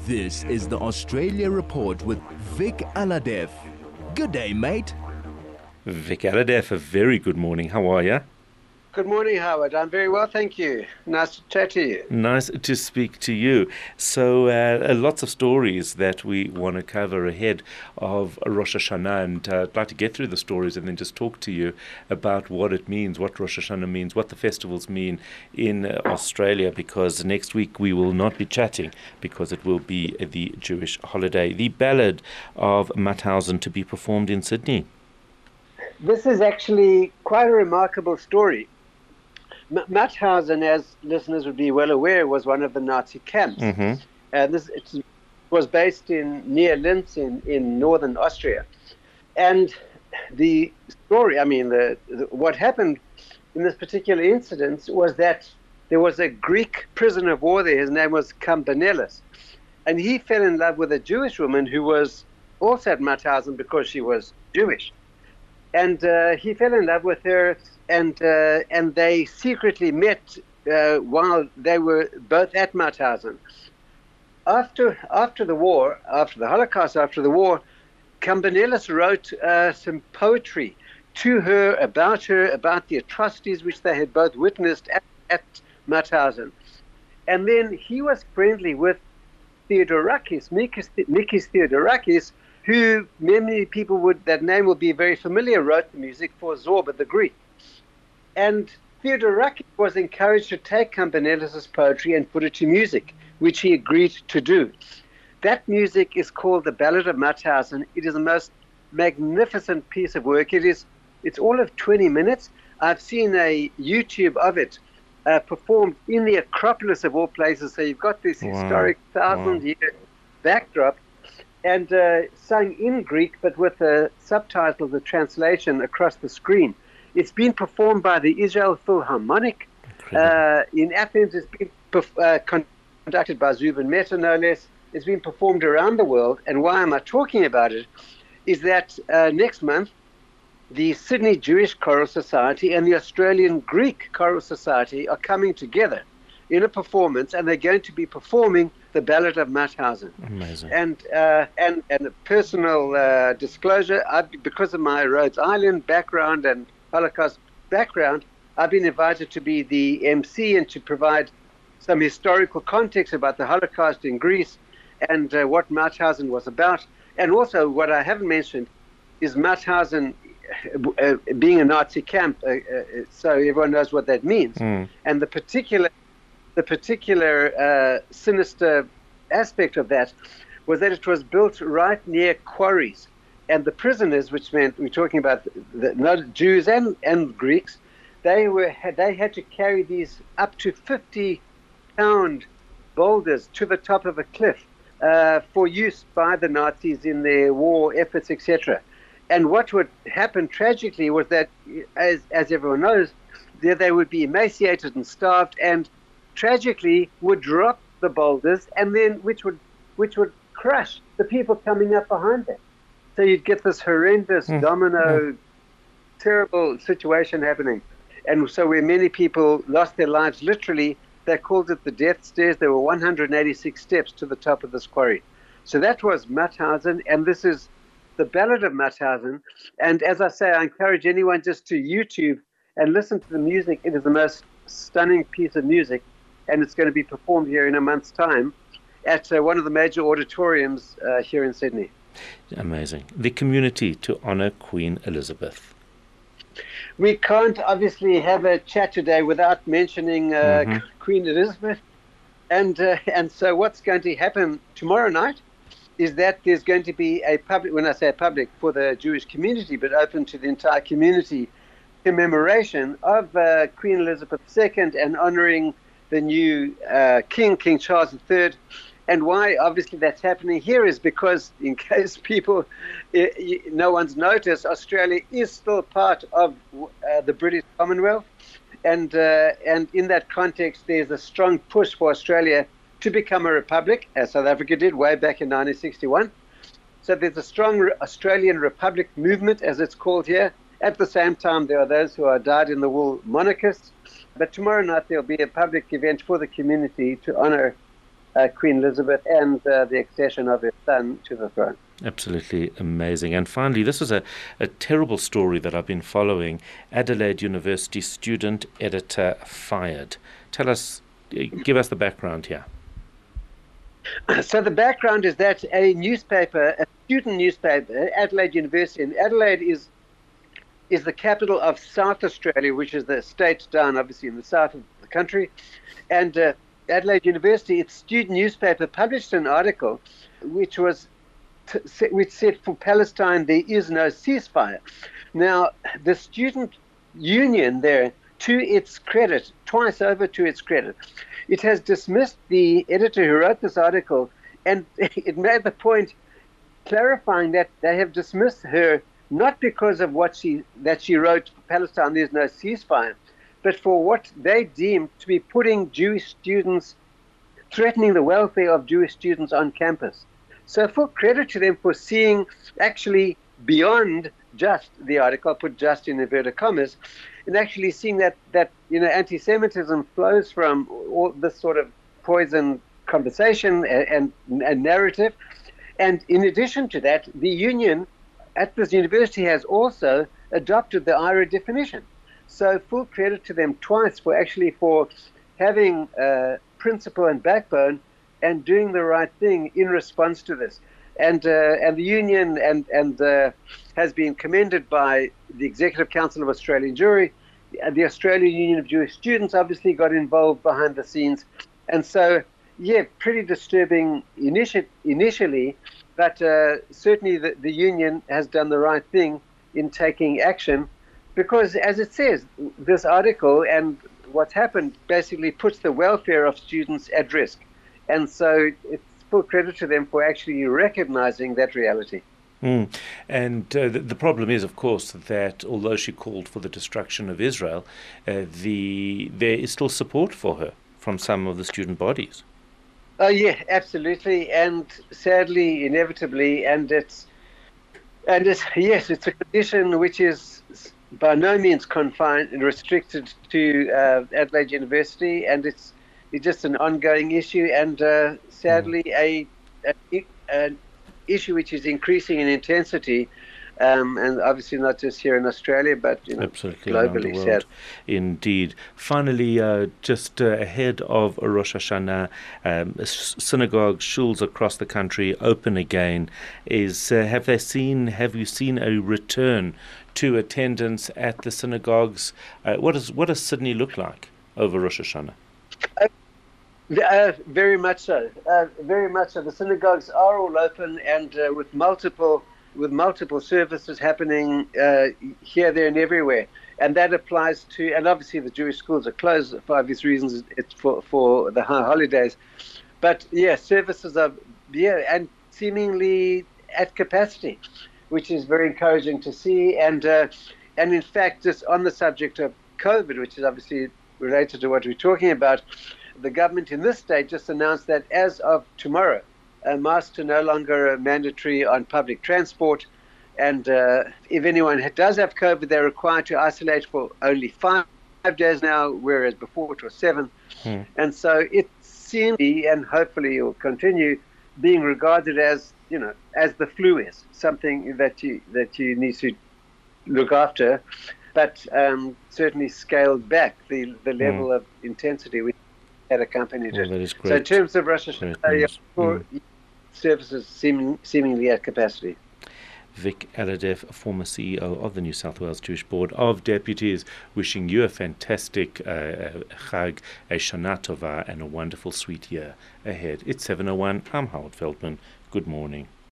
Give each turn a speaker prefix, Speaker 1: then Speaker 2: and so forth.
Speaker 1: This is the Australia Report with Vic Aladef. Good day, mate.
Speaker 2: Vic Aladef, a very good morning. How are you?
Speaker 3: Good morning, Howard. I'm very well, thank you. Nice to chat to you.
Speaker 2: Nice to speak to you. So, lots of stories that we want to cover ahead of Rosh Hashanah, and I'd like to get through the stories and then just talk to you about what it means, what Rosh Hashanah means, what the festivals mean in Australia, because next week we will not be chatting because it will be the Jewish holiday. The Ballad of Mauthausen to be performed in Sydney.
Speaker 3: This is actually quite a remarkable story. Mauthausen, as listeners would be well aware, was one of the Nazi camps.
Speaker 2: Mm-hmm.
Speaker 3: It was based near Linz in northern Austria. And the story, what happened in this particular incident was that there was a Greek prisoner of war there. His name was Campanellis. And he fell in love with a Jewish woman who was also at Mauthausen because she was Jewish. And he fell in love with her, and they secretly met while they were both at Mauthausen. After the Holocaust, Campanellis wrote some poetry to her about the atrocities which they had both witnessed at Mauthausen. And then he was friendly with Theodorakis, Mikis Theodorakis, who many people that name will be very familiar, wrote the music for Zorba the Greek. And Theodorakis was encouraged to take Campanellis' poetry and put it to music, which he agreed to do. That music is called The Ballad of Mauthausen. It is the most magnificent piece of work. It's all of 20 minutes. I've seen a YouTube of it performed in the Acropolis of all places. So you've got this historic 1,000-year backdrop, and sung in Greek, but with the subtitles, the translation across the screen. It's been performed by the Israel Philharmonic. In Athens, it's been conducted by Zubin Mehta, no less. It's been performed around the world. And why am I talking about it? Is that next month, the Sydney Jewish Choral Society and the Australian Greek Choral Society are coming together in a performance, and they're going to be performing The Ballad of Mauthausen.
Speaker 2: Amazing.
Speaker 3: And a personal disclosure, because of my Rhodes Island background and Holocaust background, I've been invited to be the MC and to provide some historical context about the Holocaust in Greece and what Mauthausen was about. And also, what I haven't mentioned is Mauthausen being a Nazi camp, so everyone knows what that means. And the particular sinister aspect of that was that it was built right near quarries, and the prisoners, which meant we're talking about not Jews and Greeks, they had to carry these up to 50-pound boulders to the top of a cliff for use by the Nazis in their war efforts, etc. And what would happen tragically was that, as everyone knows, they would be emaciated and starved, and tragically would drop the boulders, and then which would crush the people coming up behind them. So you'd get this horrendous domino, terrible situation happening. And so where many people lost their lives, literally, they called it the death stairs. There were 186 steps to the top of this quarry. So that was Mauthausen, and this is The Ballad of Mauthausen. And as I say, I encourage anyone just to YouTube and listen to the music. It is the most stunning piece of music. And it's going to be performed here in a month's time at one of the major auditoriums here in Sydney.
Speaker 2: Amazing. The community to honour Queen Elizabeth.
Speaker 3: We can't obviously have a chat today without mentioning Queen Elizabeth. And so what's going to happen tomorrow night is that there's going to be a public, when I say public, for the Jewish community, but open to the entire community, commemoration of Queen Elizabeth II and honouring the new King Charles III. And why obviously that's happening here is because, in case no one's noticed, Australia is still part of the British Commonwealth, and in that context there's a strong push for Australia to become a republic, as South Africa did way back in 1961. So there's a strong Australian Republic movement, as it's called here. At the same time, there are those who are dyed-in-the-wool monarchists. But tomorrow night there'll be a public event for the community to honour Queen Elizabeth and the accession of her son to the throne.
Speaker 2: Absolutely amazing. And finally, this is a terrible story that I've been following. Adelaide University student editor fired. Tell us, give us the background here.
Speaker 3: So the background is that a student newspaper, Adelaide University, and Adelaide is the capital of South Australia, which is the state down obviously in the south of the country. And Adelaide University, its student newspaper, published an article which said for Palestine there is no ceasefire. Now, the student union there, to its credit, twice over to its credit, it has dismissed the editor who wrote this article, and it made the point clarifying that they have dismissed her not because of that she wrote for Palestine there's no ceasefire, but for what they deemed to be putting Jewish students, threatening the welfare of Jewish students on campus. So full credit to them for seeing actually beyond just the article, put just in inverted commas, and actually seeing that anti-Semitism flows from all this sort of poison conversation and narrative. And in addition to that, the union at this university has also adopted the IHRA definition. So full credit to them twice for having principle and backbone and doing the right thing in response to this. And the union has been commended by the Executive Council of Australian Jewry. The Australian Union of Jewish Students obviously got involved behind the scenes. And so, yeah, pretty disturbing initially, but certainly the union has done the right thing in taking action because, as it says, this article and what's happened basically puts the welfare of students at risk. And so it's full credit to them for actually recognizing that reality.
Speaker 2: And the problem is, of course, that although she called for the destruction of Israel, there is still support for her from some of the student bodies.
Speaker 3: Oh yeah, absolutely, and sadly, inevitably, it's a condition which is by no means confined and restricted to Adelaide University, and it's just an ongoing issue, and sadly an issue which is increasing in intensity, and obviously not just here in Australia, but
Speaker 2: absolutely
Speaker 3: globally.
Speaker 2: Sad. Indeed. Finally, just ahead of Rosh Hashanah, synagogues, shuls across the country open again. Have you seen a return to attendance at the synagogues? What does Sydney look like over Rosh Hashanah?
Speaker 3: Very much so. Very much so. The synagogues are all open and with multiple services happening here, there, and everywhere. And that applies to, and obviously the Jewish schools are closed for obvious reasons. It's for the holidays. But yeah, services are and seemingly at capacity, which is very encouraging to see. And in fact, just on the subject of COVID, which is obviously related to what we're talking about, the government in this state just announced that as of tomorrow, masks are no longer mandatory on public transport. And if anyone does have COVID, they're required to isolate for only 5 days now, whereas before it was 7. And so it seems, and hopefully it will continue, being regarded as, as the flu is, something that you need to look after, but certainly scaled back the level of intensity which had accompanied it.
Speaker 2: That is great.
Speaker 3: So in terms of Rosh Hashanah, services seemingly at capacity.
Speaker 2: Vic Alhadeff, former CEO of the New South Wales Jewish Board of Deputies, wishing you a fantastic Chag, a Shana Tova, and a wonderful sweet year ahead. It's 7:01. I'm Howard Feldman. Good morning.